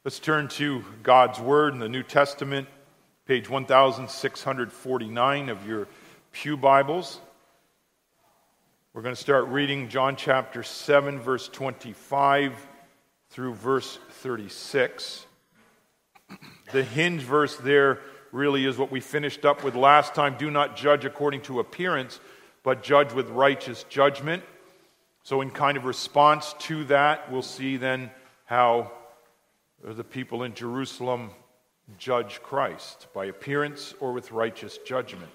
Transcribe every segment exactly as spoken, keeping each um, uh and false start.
Let's turn to God's Word in the New Testament, page one thousand six hundred forty-nine of your Pew Bibles. We're going to start reading John chapter seven, verse twenty-five through verse thirty-six. The hinge verse there really is what we finished up with last time. Do not judge according to appearance, but judge with righteous judgment. So in kind of response to that, we'll see then how the people in Jerusalem judge Christ, by appearance or with righteous judgment.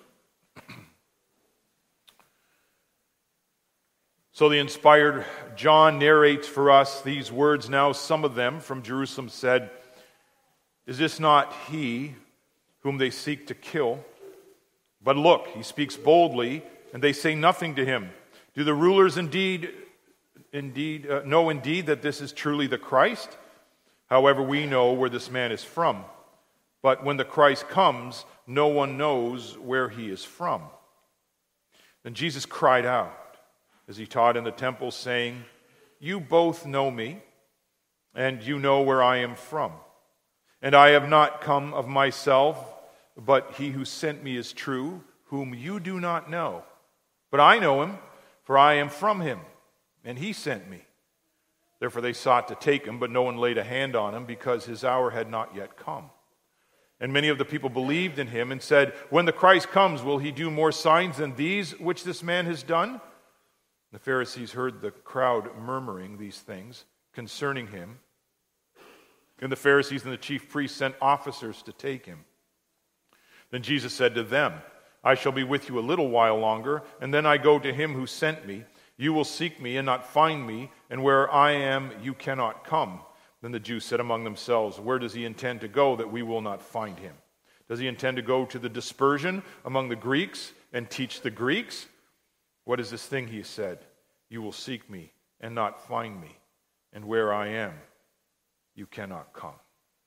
So the inspired John narrates for us these words. Now some of them from Jerusalem said, "Is this not he whom they seek to kill? But look, he speaks boldly, and they say nothing to him. Do the rulers indeed, indeed uh, know indeed that this is truly the Christ? However, we know where this man is from. But when the Christ comes, no one knows where he is from." Then Jesus cried out as he taught in the temple, saying, "You both know me, and you know where I am from. And I have not come of myself, but he who sent me is true, whom you do not know. But I know him, for I am from him, and he sent me." Therefore they sought to take him, but no one laid a hand on him, because his hour had not yet come. And many of the people believed in him and said, "When the Christ comes, will he do more signs than these which this man has done?" The Pharisees heard the crowd murmuring these things concerning him. And the Pharisees and the chief priests sent officers to take him. Then Jesus said to them, "I shall be with you a little while longer, and then I go to him who sent me. You will seek me and not find me, and where I am you cannot come." Then the Jews said among themselves, "Where does he intend to go that we will not find him? Does he intend to go to the dispersion among the Greeks and teach the Greeks? What is this thing he said? You will seek me and not find me, and where I am you cannot come."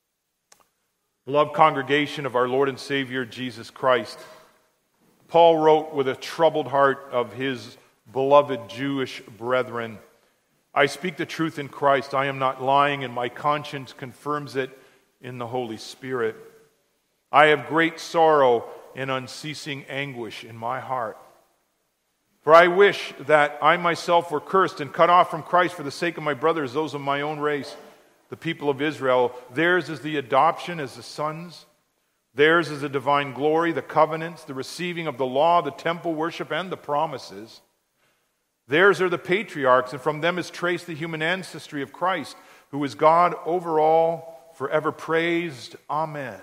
Beloved congregation of our Lord and Savior Jesus Christ, Paul wrote with a troubled heart of his beloved Jewish brethren, "I speak the truth in Christ. I am not lying, and my conscience confirms it in the Holy Spirit. I have great sorrow and unceasing anguish in my heart. For I wish that I myself were cursed and cut off from Christ for the sake of my brothers, those of my own race, the people of Israel. Theirs is the adoption as the sons. Theirs is the divine glory, the covenants, the receiving of the law, the temple worship, and the promises. Theirs are the patriarchs, and from them is traced the human ancestry of Christ, who is God over all, forever praised. Amen."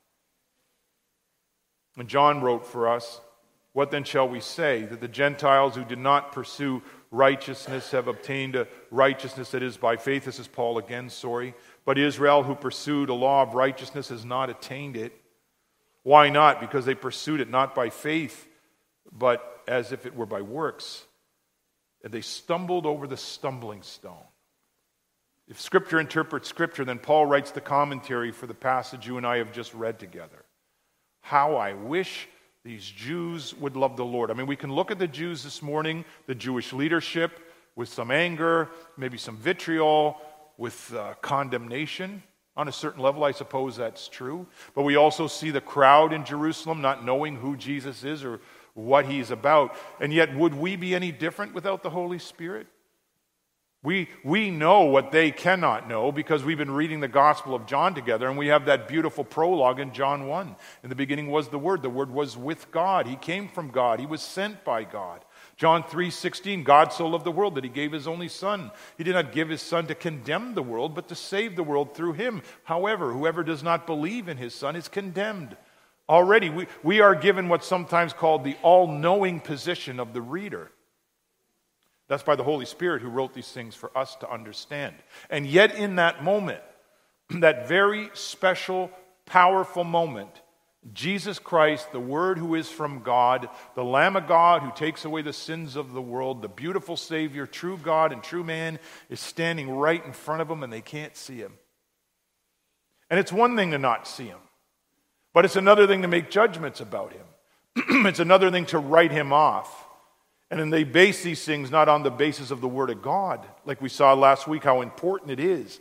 And John wrote for us, "What then shall we say? That the Gentiles who did not pursue righteousness have obtained a righteousness that is by faith." This is Paul again, sorry. "But Israel, who pursued a law of righteousness, has not attained it. Why not? Because they pursued it not by faith, but as if it were by works. And they stumbled over the stumbling stone." If Scripture interprets Scripture, then Paul writes the commentary for the passage you and I have just read together. How I wish these Jews would love the Lord. I mean, we can look at the Jews this morning, the Jewish leadership, with some anger, maybe some vitriol, with uh, condemnation. On a certain level, I suppose that's true. But we also see the crowd in Jerusalem not knowing who Jesus is or what he's about. And yet, would we be any different without the Holy Spirit? We, we know what they cannot know because we've been reading the Gospel of John together, and we have that beautiful prologue in John one. In the beginning was the Word. The Word was with God. He came from God. He was sent by God. John three sixteen, God so loved the world that he gave his only Son. He did not give his Son to condemn the world, but to save the world through him. However, whoever does not believe in his Son is condemned. Already, we, we are given what's sometimes called the all-knowing position of the reader. That's by the Holy Spirit who wrote these things for us to understand. And yet in that moment, that very special, powerful moment, Jesus Christ, the Word who is from God, the Lamb of God who takes away the sins of the world, the beautiful Savior, true God and true man, is standing right in front of them and they can't see him. And it's one thing to not see him, but it's another thing to make judgments about him. It's another thing to write him off. And then they base these things not on the basis of the Word of God, like we saw last week how important it is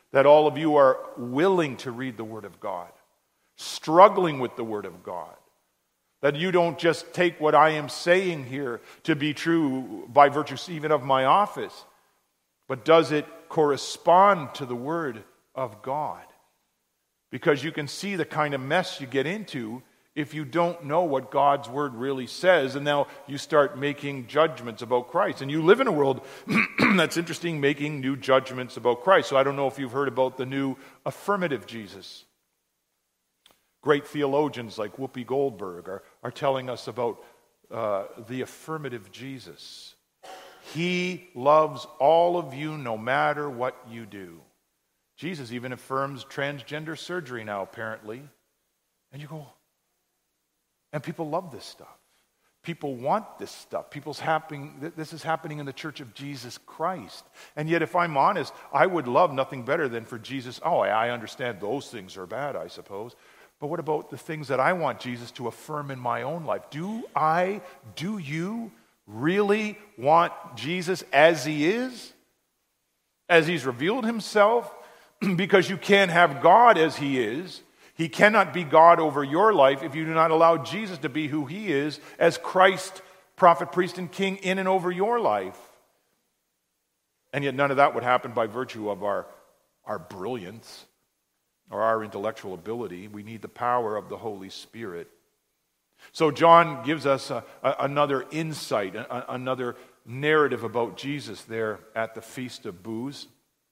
that all of you are willing to read the Word of God, struggling with the Word of God, that you don't just take what I am saying here to be true by virtue even of my office, but does it correspond to the Word of God? Because you can see the kind of mess you get into if you don't know what God's Word really says, and now you start making judgments about Christ. And you live in a world that's interesting, making new judgments about Christ. So I don't know if you've heard about the new affirmative Jesus. Great theologians like Whoopi Goldberg are, are telling us about uh, the affirmative Jesus. He loves all of you no matter what you do. Jesus even affirms transgender surgery now, apparently. And you go, and people love this stuff. People want this stuff. People's happening. This is happening in the Church of Jesus Christ. And yet, if I'm honest, I would love nothing better than for Jesus. Oh, I understand those things are bad, I suppose. But what about the things that I want Jesus to affirm in my own life? Do I, do you really want Jesus as he is? As he's revealed himself? Because you can't have God as he is. He cannot be God over your life if you do not allow Jesus to be who he is as Christ, prophet, priest, and king in and over your life. And yet none of that would happen by virtue of our, our brilliance or our intellectual ability. We need the power of the Holy Spirit. So John gives us a, a, another insight, a, another narrative about Jesus there at the Feast of Booths.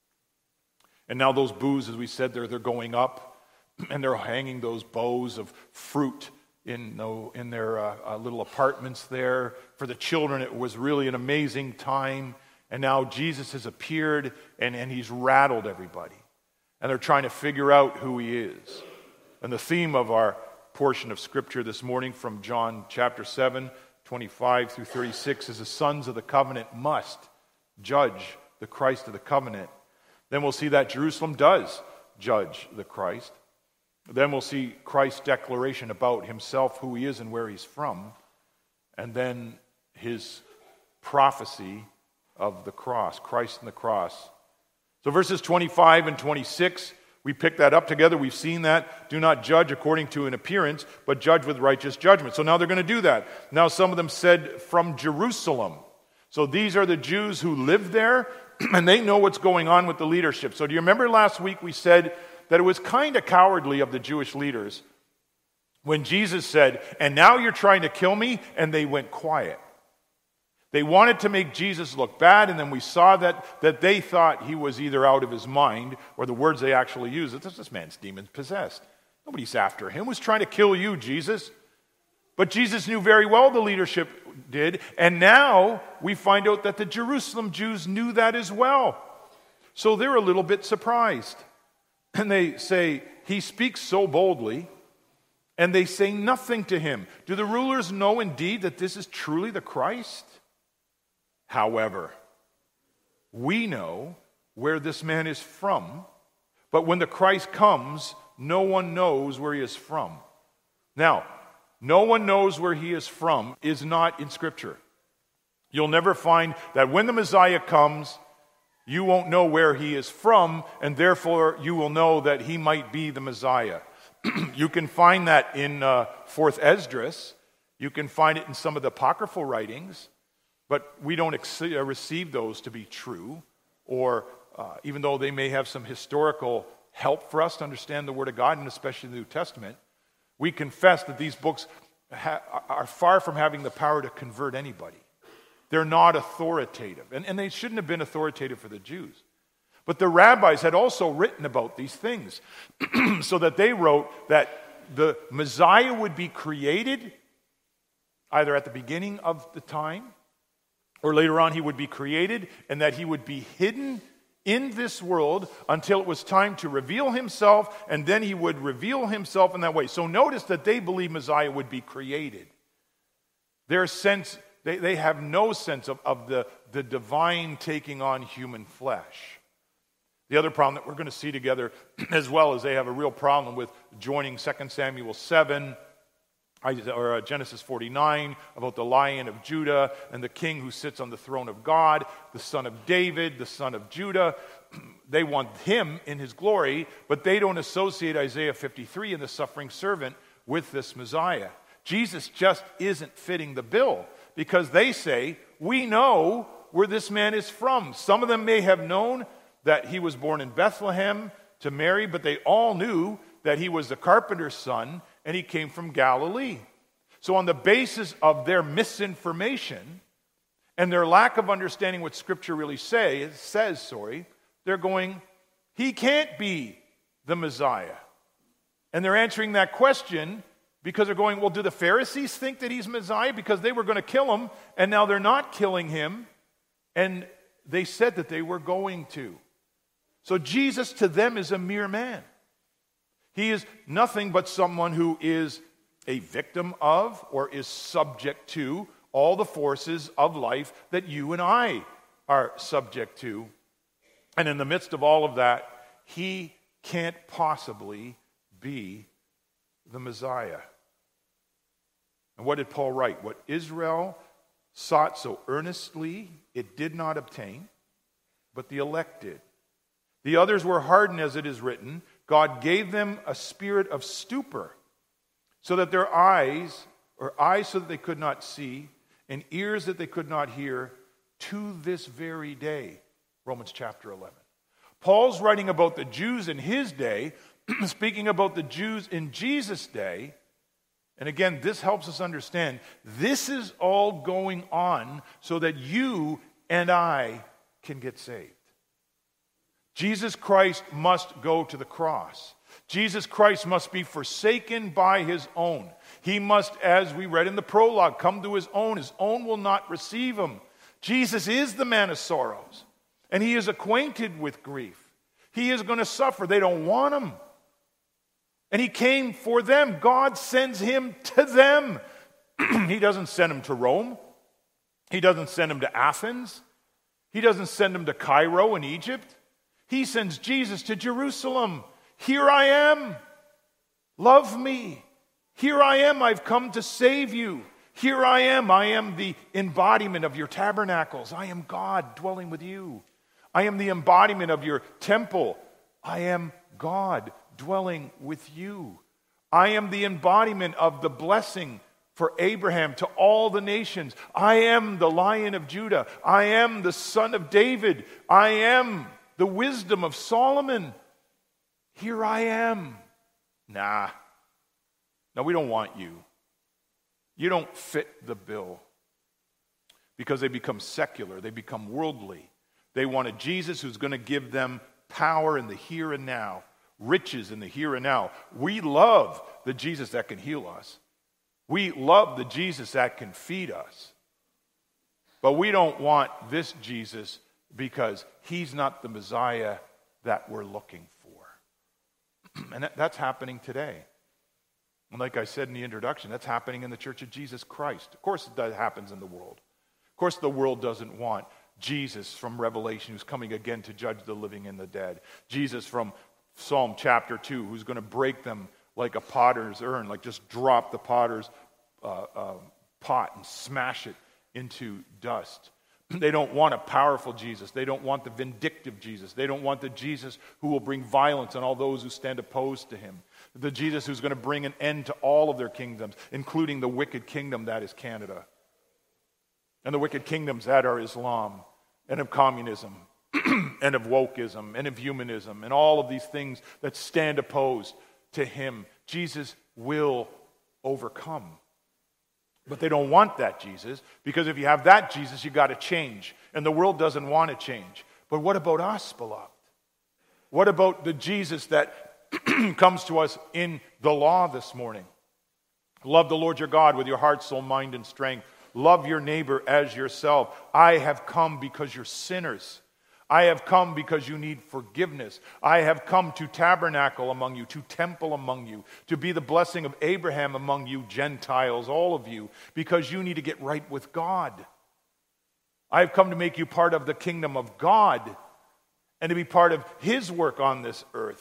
And now those booths, as we said, they're, they're going up, and they're hanging those bows of fruit in, no, in their uh, uh, little apartments there. For the children, it was really an amazing time. And now Jesus has appeared, and, and he's rattled everybody. And they're trying to figure out who he is. And the theme of our portion of Scripture this morning from John chapter seven, twenty-five through thirty-six is the sons of the covenant must judge the Christ of the covenant. Then we'll see that Jerusalem does judge the Christ. Then we'll see Christ's declaration about himself, who he is and where he's from. And then his prophecy of the cross, Christ and the cross. So verses twenty-five and twenty-six, we pick that up together. We've seen that. Do not judge according to an appearance, but judge with righteous judgment. So now they're going to do that. Now some of them said from Jerusalem. So these are the Jews who live there, and they know what's going on with the leadership. So do you remember last week we said that it was kind of cowardly of the Jewish leaders when Jesus said, and now you're trying to kill me, and they went quiet. They wanted to make Jesus look bad, and then we saw that, that they thought he was either out of his mind, or the words they actually used, this, this man's demon-possessed. Nobody's after him. Who's trying to kill you, Jesus? But Jesus knew very well the leadership did, and now we find out that the Jerusalem Jews knew that as well. So they're a little bit surprised. And they say, he speaks so boldly, and they say nothing to him. Do the rulers know indeed that this is truly the Christ? However, we know where this man is from, but when the Christ comes, no one knows where he is from. Now, no one knows where he is from is not in Scripture. You'll never find that when the Messiah comes, you won't know where he is from, and therefore you will know that he might be the Messiah. You can find that in uh, Fourth Esdras. You can find it in some of the apocryphal writings, but we don't ex- uh, receive those to be true, or uh, even though they may have some historical help for us to understand the Word of God, and especially the New Testament, we confess that these books ha- are far from having the power to convert anybody. They're not authoritative, and, and they shouldn't have been authoritative for the Jews. But the rabbis had also written about these things, so that they wrote that the Messiah would be created either at the beginning of the time, or later on he would be created, and that he would be hidden in this world until it was time to reveal himself, and then he would reveal himself in that way. So notice that they believe Messiah would be created. Their sense, they, they have no sense of, of the, the divine taking on human flesh. The other problem that we're going to see together as well is they have a real problem with joining Second Samuel seven, or Genesis forty-nine, about the Lion of Judah and the king who sits on the throne of God, the son of David, the son of Judah. they want him in his glory, but they don't associate Isaiah fifty-three and the suffering servant with this Messiah. Jesus just isn't fitting the bill because they say, we know where this man is from. Some of them may have known that he was born in Bethlehem to Mary, but they all knew that he was the carpenter's son and he came from Galilee. So on the basis of their misinformation and their lack of understanding what Scripture really say, says, sorry, they're going, he can't be the Messiah. And they're answering that question because they're going, well, do the Pharisees think that he's Messiah? Because they were going to kill him, and now they're not killing him. And they said that they were going to. So Jesus to them is a mere man. He is nothing but someone who is a victim of or is subject to all the forces of life that you and I are subject to. And in the midst of all of that, he can't possibly be the Messiah. And what did Paul write? What Israel sought so earnestly, it did not obtain, but the elect did. The others were hardened, as it is written. God gave them a spirit of stupor, so that their eyes, or eyes so that they could not see, and ears that they could not hear, to this very day. Romans chapter eleven. Paul's writing about the Jews in his day, speaking about the Jews in Jesus' day. And again, this helps us understand this is all going on so that you and I can get saved. Jesus Christ must go to the cross. Jesus Christ must be forsaken by his own. He must, as we read in the prologue, come to his own. His own will not receive him. Jesus is the man of sorrows, and he is acquainted with grief. He is going to suffer. They don't want him. And he came for them. God sends him to them. He doesn't send him to Rome. He doesn't send him to Athens. He doesn't send him to Cairo in Egypt. He sends Jesus to Jerusalem. Here I am. Love me. Here I am. I've come to save you. Here I am. I am the embodiment of your tabernacles. I am God dwelling with you. I am the embodiment of your temple. I am God dwelling with you. I am the embodiment of the blessing for Abraham to all the nations. I am the Lion of Judah. I am the Son of David. I am the wisdom of Solomon. Here I am. Nah. No, we don't want you. You don't fit the bill. Because they become secular. They become worldly. They want a Jesus who's going to give them power in the here and now. Riches in the here and now. We love the Jesus that can heal us. We love the Jesus that can feed us. But we don't want this Jesus because he's not the Messiah that we're looking for. And that, that's happening today. And like I said in the introduction, that's happening in the Church of Jesus Christ. Of course that happens in the world. Of course the world doesn't want Jesus from Revelation who's coming again to judge the living and the dead. Jesus from Psalm chapter two who's going to break them like a potter's urn, like just drop the potter's uh, uh, pot and smash it into dust. They don't want a powerful Jesus. They don't want the vindictive Jesus. They don't want the Jesus who will bring violence on all those who stand opposed to him. The Jesus who's going to bring an end to all of their kingdoms, including the wicked kingdom that is Canada. And the wicked kingdoms that are Islam and of communism and of wokeism and of humanism and all of these things that stand opposed to him. Jesus will overcome. But they don't want that Jesus, because if you have that Jesus, you got to change. And the world doesn't want to change. But what about us, beloved? What about the Jesus that comes to us in the law this morning? Love the Lord your God with your heart, soul, mind, and strength. Love your neighbor as yourself. I have come because you're sinners. I have come because you need forgiveness. I have come to tabernacle among you, to temple among you, to be the blessing of Abraham among you Gentiles, all of you, because you need to get right with God. I have come to make you part of the kingdom of God and to be part of his work on this earth.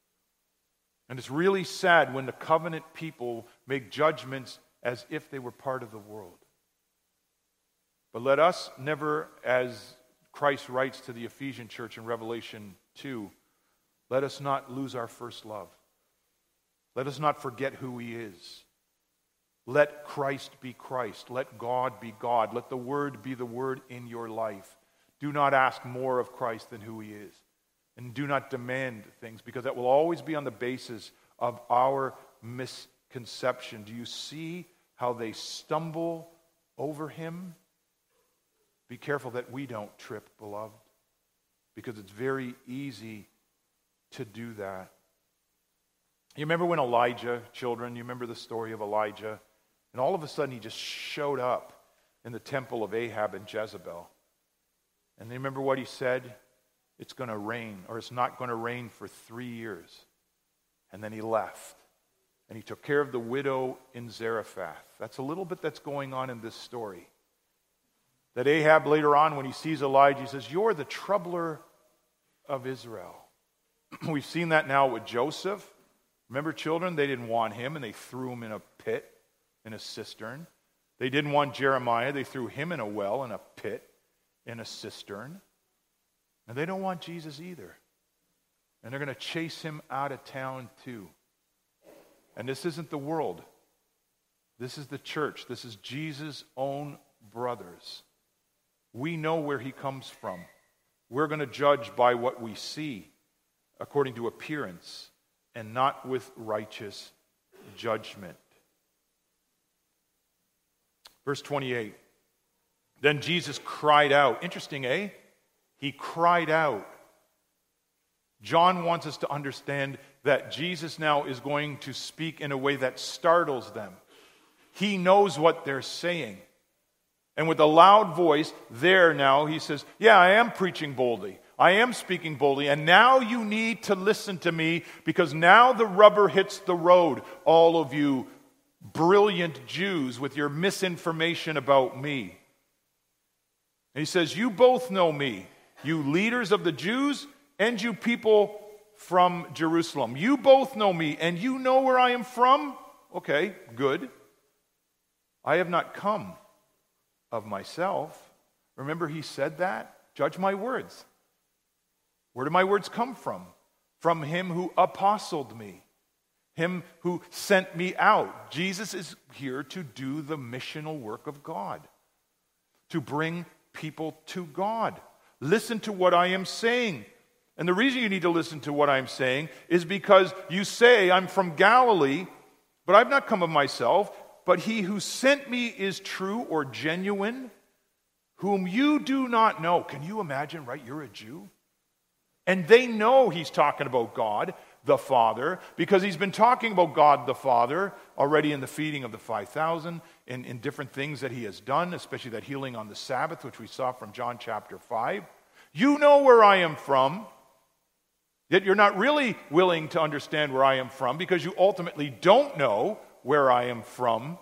And it's really sad when the covenant people make judgments as if they were part of the world. But let us never, as Christ writes to the Ephesian church in Revelation two, let us not lose our first love. Let us not forget who he is. Let Christ be Christ. Let God be God. Let the Word be the Word in your life. Do not ask more of Christ than who he is. And do not demand things, because that will always be on the basis of our misconception. Do you see how they stumble over him? Be careful that we don't trip, beloved, because it's very easy to do that. You remember when Elijah, children, you remember the story of Elijah? And all of a sudden he just showed up in the temple of Ahab and Jezebel. And you remember what he said? It's going to rain, or it's not going to rain for three years. And then he left. And he took care of the widow in Zarephath. That's a little bit that's going on in this story. That Ahab later on, when he sees Elijah, he says, you're the troubler of Israel. We've seen that now with Joseph. Remember, children, they didn't want him, and they threw him in a pit, in a cistern. They didn't want Jeremiah. They threw him in a well, in a pit, in a cistern. And they don't want Jesus either. And they're going to chase him out of town too. And this isn't the world. This is the church. This is Jesus' own brothers. We know where he comes from. We're going to judge by what we see, according to appearance, and not with righteous judgment. Verse twenty-eight. Then Jesus cried out. Interesting, eh? He cried out. John wants us to understand that Jesus now is going to speak in a way that startles them. He knows what they're saying. And with a loud voice, there now, he says, yeah, I am preaching boldly. I am speaking boldly. And now you need to listen to me, because now the rubber hits the road, all of you brilliant Jews with your misinformation about me. And he says, you both know me, you leaders of the Jews and you people from Jerusalem. You both know me, and you know where I am from? Okay, good. I have not come of myself. Remember, he said that? Judge my words. Where do my words come from? From him who apostled me, him who sent me out. Jesus is here to do the missional work of God, to bring people to God. Listen to what I am saying. And the reason you need to listen to what I'm saying is because you say, I'm from Galilee, but I've not come of myself, but he who sent me is true or genuine, whom you do not know. Can you imagine, right? You're a Jew. And they know he's talking about God the Father, because he's been talking about God the Father already in the feeding of the five thousand, in, in different things that he has done, especially that healing on the Sabbath, which we saw from John chapter five. You know where I am from, yet you're not really willing to understand where I am from, because you ultimately don't know where I am from,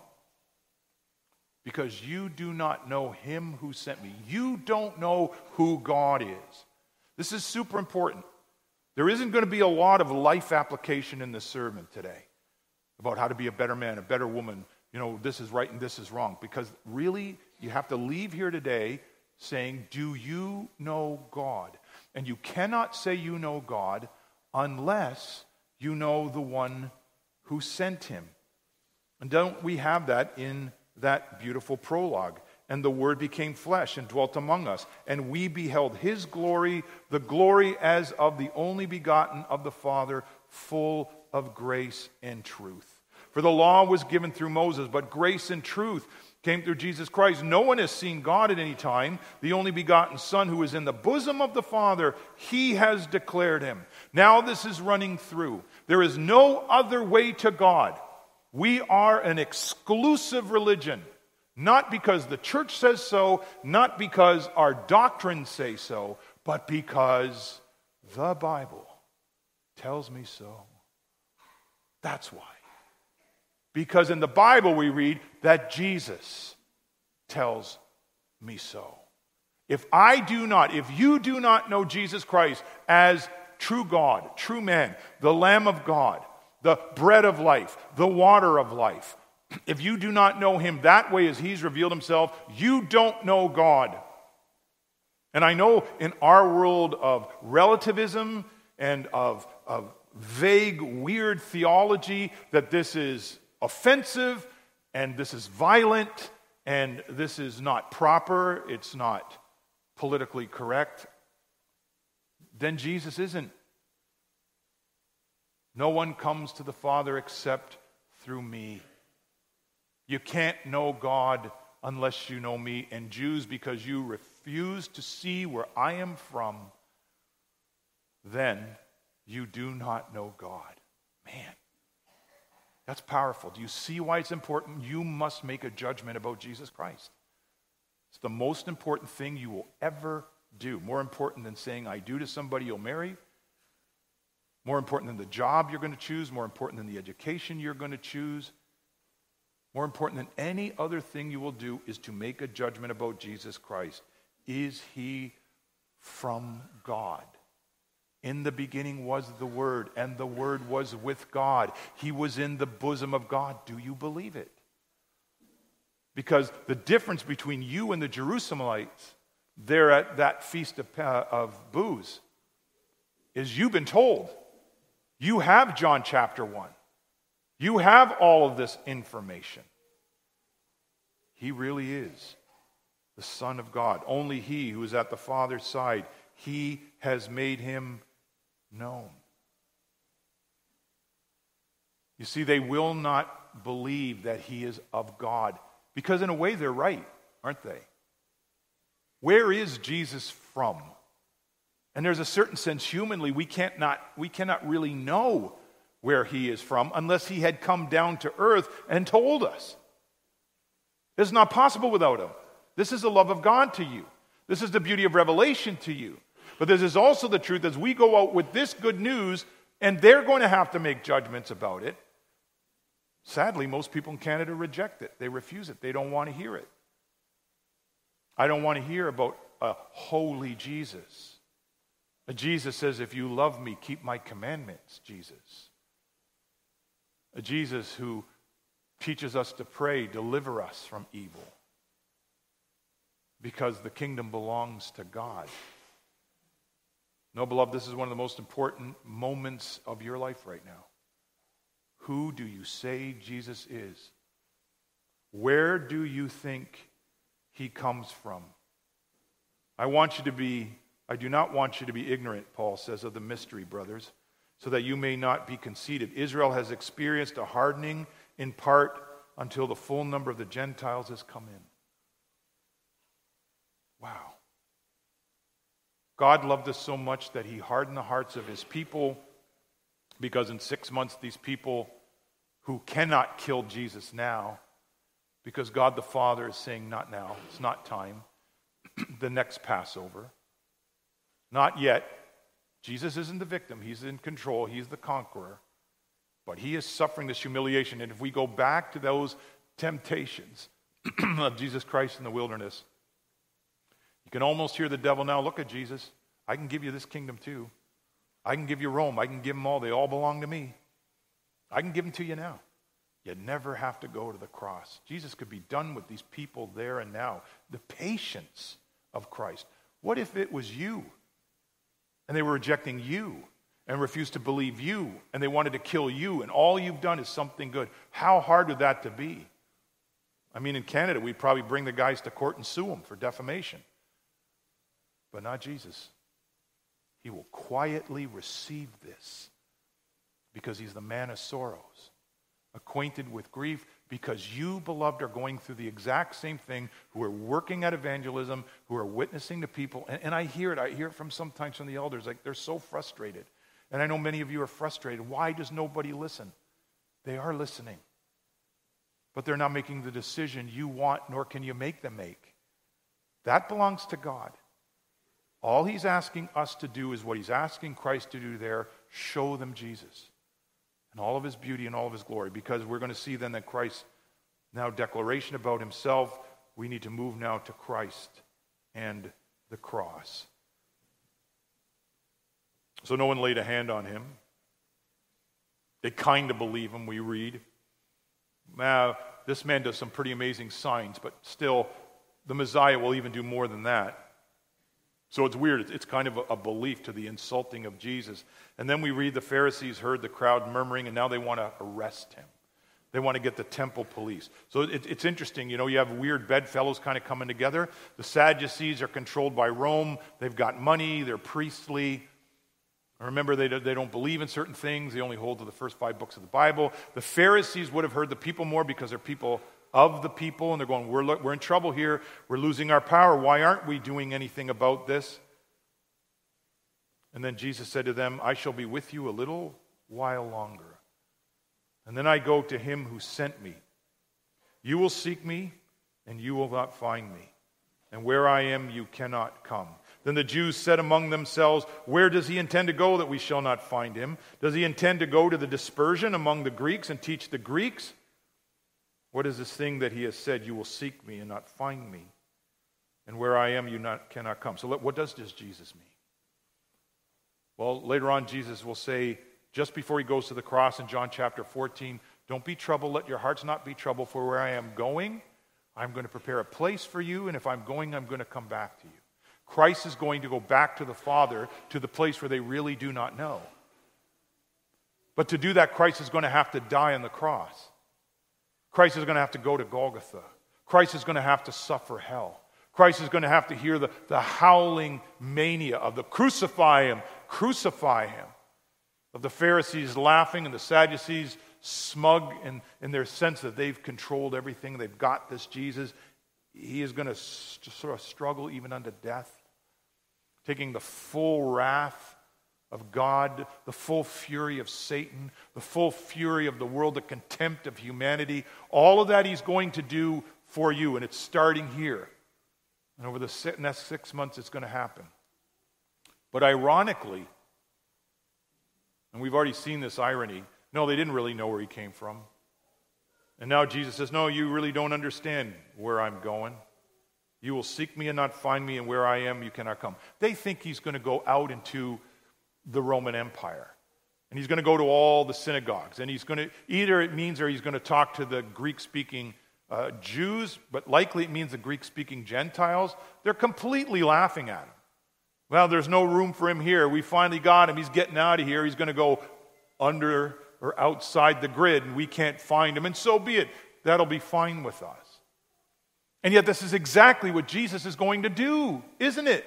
because you do not know him who sent me. You don't know who God is. This is super important. There isn't going to be a lot of life application in this sermon today about how to be a better man, a better woman. You know, this is right and this is wrong. Because really, you have to leave here today saying, do you know God? And you cannot say you know God unless you know the one who sent him. And don't we have that in that beautiful prologue? And the Word became flesh and dwelt among us. And we beheld his glory, the glory as of the only begotten of the Father, full of grace and truth. For the law was given through Moses, but grace and truth came through Jesus Christ. No one has seen God at any time. The only begotten Son, who is in the bosom of the Father, he has declared him. Now this is running through. There is no other way to God. We are an exclusive religion. Not because the church says so, not because our doctrines say so, but because the Bible tells me so. That's why. Because in the Bible we read that Jesus tells me so. If I do not, if you do not know Jesus Christ as true God, true man, the Lamb of God, the bread of life, the water of life, if you do not know him that way as he's revealed himself, you don't know God. And I know in our world of relativism and of, of vague, weird theology that this is offensive and this is violent and this is not proper, it's not politically correct. Then Jesus isn't. No one comes to the Father except through me. You can't know God unless you know me. And Jews, because you refuse to see where I am from, then you do not know God. Man, that's powerful. Do you see why it's important? You must make a judgment about Jesus Christ. It's the most important thing you will ever do. More important than saying I do to somebody you'll marry. More important than the job you're going to choose. More important than the education you're going to choose. More important than any other thing you will do is to make a judgment about Jesus Christ. Is he from God? In the beginning was the Word, and the Word was with God. He was in the bosom of God. Do you believe it? Because the difference between you and the Jerusalemites there at that feast of, uh, of booths is you've been told. You have John chapter one. You have all of this information. He really is the Son of God. Only he who is at the Father's side, he has made him known. You see, they will not believe that he is of God because in a way they're right, aren't they? Where is Jesus from? And there's a certain sense humanly we can't not, we cannot really know where he is from unless he had come down to earth and told us. It's not possible without him. This is the love of God to you. This is the beauty of revelation to you. But this is also the truth as we go out with this good news, and they're going to have to make judgments about it. Sadly, most people in Canada reject it. They refuse it. They don't want to hear it. I don't want to hear about a holy Jesus. A Jesus says, if you love me, keep my commandments, Jesus. A Jesus who teaches us to pray, deliver us from evil. Because the kingdom belongs to God. No, beloved, this is one of the most important moments of your life right now. Who do you say Jesus is? Where do you think he comes from? I want you to be, I do not want you to be ignorant, Paul says, of the mystery, brothers, so that you may not be conceited. Israel has experienced a hardening in part until the full number of the Gentiles has come in. Wow. God loved us so much that he hardened the hearts of his people because in six months these people who cannot kill Jesus now, because God the Father is saying, not now, it's not time, the next Passover. Not yet. Jesus isn't the victim. He's in control. He's the conqueror. But he is suffering this humiliation. And if we go back to those temptations of Jesus Christ in the wilderness, you can almost hear the devil now, look at Jesus. I can give you this kingdom too. I can give you Rome. I can give them all. They all belong to me. I can give them to you now. You never have to go to the cross. Jesus could be done with these people there and now. The patience of Christ. What if it was you? And they were rejecting you and refused to believe you, and they wanted to kill you, and all you've done is something good. How hard would that to be? I mean, in Canada, we'd probably bring the guys to court and sue them for defamation. But not Jesus. He will quietly receive this because he's the man of sorrows, acquainted with grief, because you, beloved, are going through the exact same thing, who are working at evangelism, who are witnessing to people. And, and I hear it. I hear it from sometimes from the elders. Like, they're so frustrated. And I know many of you are frustrated. Why does nobody listen? They are listening. But they're not making the decision you want, nor can you make them make. That belongs to God. All he's asking us to do is what he's asking Christ to do there. Show them Jesus and all of his beauty and all of his glory. Because we're going to see then that Christ's now declaration about himself, we need to move now to Christ and the cross. So no one laid a hand on him. They kind of believe him, we read. Now, this man does some pretty amazing signs, but still, the Messiah will even do more than that. So it's weird. It's kind of a belief to the insulting of Jesus. And then we read the Pharisees heard the crowd murmuring, and now they want to arrest him. They want to get the temple police. So it, it's interesting. You know, you have weird bedfellows kind of coming together. The Sadducees are controlled by Rome. They've got money. They're priestly. Remember, they, they don't believe in certain things. They only hold to the first five books of the Bible. The Pharisees would have heard the people more because they're people of the people, and they're going, we're, we're in trouble here. We're losing our power. Why aren't we doing anything about this? And then Jesus said to them, I shall be with you a little while longer. And then I go to him who sent me. You will seek me, and you will not find me. And where I am, you cannot come. Then the Jews said among themselves, where does he intend to go that we shall not find him? Does he intend to go to the dispersion among the Greeks and teach the Greeks? What is this thing that he has said, you will seek me and not find me? And where I am, you not, cannot come. So what does this Jesus mean? Well, later on, Jesus will say, just before he goes to the cross in John chapter fourteen, don't be troubled, let your hearts not be troubled, for where I am going, I'm going to prepare a place for you, and if I'm going, I'm going to come back to you. Christ is going to go back to the Father, to the place where they really do not know. But to do that, Christ is going to have to die on the cross. Christ is going to have to go to Golgotha. Christ is going to have to suffer hell. Christ is going to have to hear the, the howling mania of the crucify him, crucify him. Of the Pharisees laughing and the Sadducees smug in, in their sense that they've controlled everything. They've got this Jesus. He is going to st- sort of struggle even unto death, taking the full wrath of God, the full fury of Satan, the full fury of the world, the contempt of humanity. All of that he's going to do for you, and it's starting here. And over the next six months, it's going to happen. But ironically, and we've already seen this irony, no, they didn't really know where he came from. And now Jesus says, no, you really don't understand where I'm going. You will seek me and not find me, and where I am, you cannot come. They think he's going to go out into the Roman Empire. And he's going to go to all the synagogues. And he's going to, either it means or he's going to talk to the Greek-speaking uh, Jews, but likely it means the Greek-speaking Gentiles. They're completely laughing at him. Well, there's no room for him here. We finally got him. He's getting out of here. He's going to go under or outside the grid, and we can't find him. And so be it. That'll be fine with us. And yet this is exactly what Jesus is going to do, isn't it?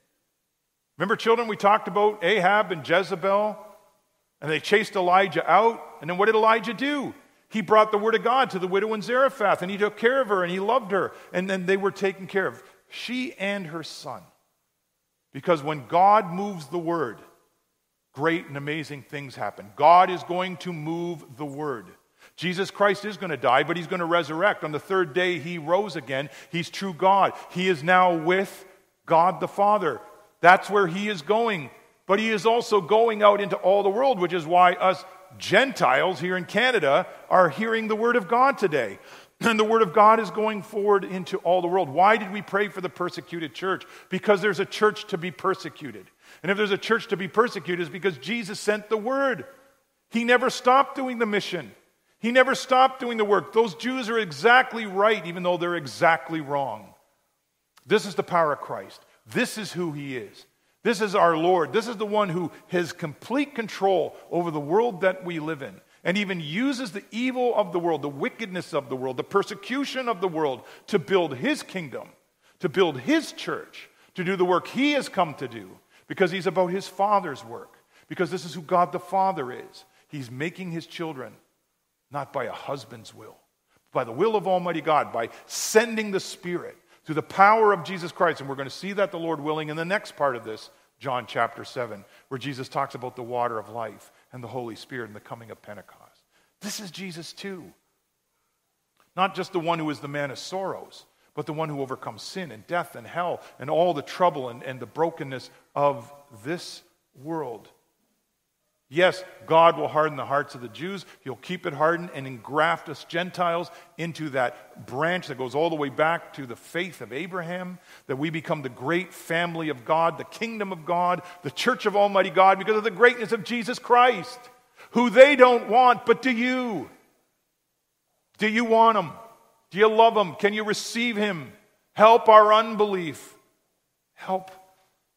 Remember, children, we talked about Ahab and Jezebel, and they chased Elijah out. And then what did Elijah do? He brought the word of God to the widow in Zarephath, and he took care of her, and he loved her, and then they were taken care of, she and her son. Because when God moves the word, great and amazing things happen. God is going to move the word. Jesus Christ is going to die, but he's going to resurrect. On the third day, he rose again. He's true God. He is now with God the Father. That's where he is going. But he is also going out into all the world, which is why us Gentiles here in Canada are hearing the word of God today. And the word of God is going forward into all the world. Why did we pray for the persecuted church? Because there's a church to be persecuted. And if there's a church to be persecuted, it's because Jesus sent the word. He never stopped doing the mission. He never stopped doing the work. Those Jews are exactly right, even though they're exactly wrong. This is the power of Christ. This is who he is. This is our Lord. This is the one who has complete control over the world that we live in, and even uses the evil of the world, the wickedness of the world, the persecution of the world to build his kingdom, to build his church, to do the work he has come to do, because he's about his Father's work, because this is who God the Father is. He's making his children, not by a husband's will, but by the will of Almighty God, by sending the Spirit through the power of Jesus Christ. And we're going to see that, the Lord willing, in the next part of this, John chapter seven, where Jesus talks about the water of life and the Holy Spirit and the coming of Pentecost. This is Jesus too. Not just the one who is the man of sorrows, but the one who overcomes sin and death and hell and all the trouble and, and the brokenness of this world. Yes, God will harden the hearts of the Jews. He'll keep it hardened and engraft us Gentiles into that branch that goes all the way back to the faith of Abraham, that we become the great family of God, the kingdom of God, the church of Almighty God, because of the greatness of Jesus Christ, who they don't want, but do you? Do you want him? Do you love him? Can you receive him? Help our unbelief. Help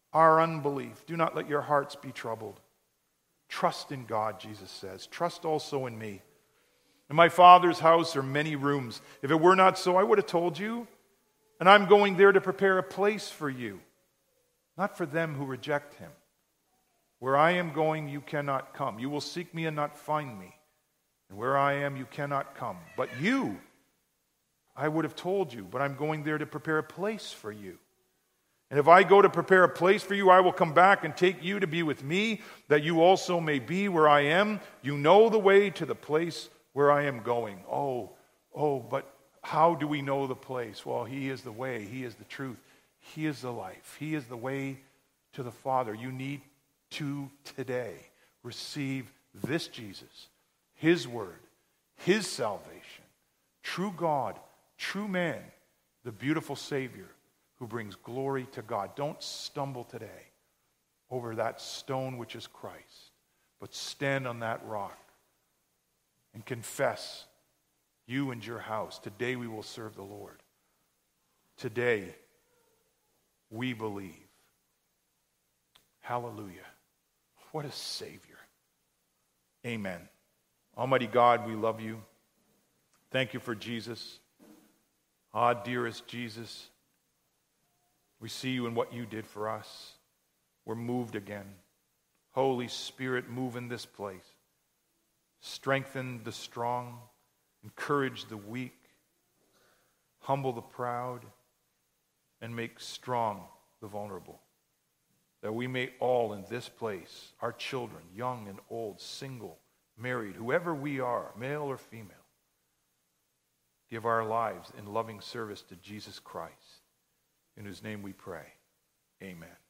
our unbelief. Do not let your hearts be troubled. Trust in God, Jesus says. Trust also in me. In my Father's house are many rooms. If it were not so, I would have told you. And I'm going there to prepare a place for you, not for them who reject him. Where I am going, you cannot come. You will seek me and not find me. And where I am, you cannot come. But you, I would have told you, but I'm going there to prepare a place for you. And if I go to prepare a place for you, I will come back and take you to be with me, that you also may be where I am. You know the way to the place where I am going. Oh, oh, but how do we know the place? Well, he is the way. He is the truth. He is the life. He is the way to the Father. You need to today receive this Jesus, his word, his salvation, true God, true man, the beautiful Savior who brings glory to God. Don't stumble today over that stone which is Christ, but stand on that rock and confess, you and your house, today we will serve the Lord. Today we believe. Hallelujah. What a Savior. Amen. Almighty God, we love you. Thank you for Jesus. Ah, dearest Jesus, we see you in what you did for us. We're moved again. Holy Spirit, move in this place. Strengthen the strong. Encourage the weak. Humble the proud. And make strong the vulnerable. That we may all in this place, our children, young and old, single, married, whoever we are, male or female, give our lives in loving service to Jesus Christ, in whose name we pray. Amen.